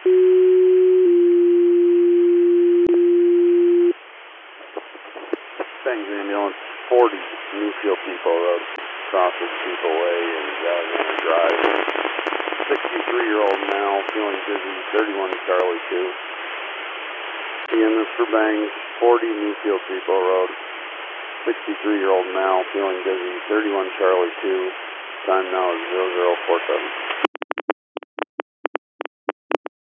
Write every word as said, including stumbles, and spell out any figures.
Bangs Ambulance, forty Newfield Depot Road, crosses Depot Way and Alexander Drive. sixty-three-year-old male, feeling dizzy, thirty-one Charlie two. Again, this for Bangs, forty Newfield Depot Road. sixty-three-year-old male, feeling dizzy, thirty-one Charlie two. Time now is zero zero four seven.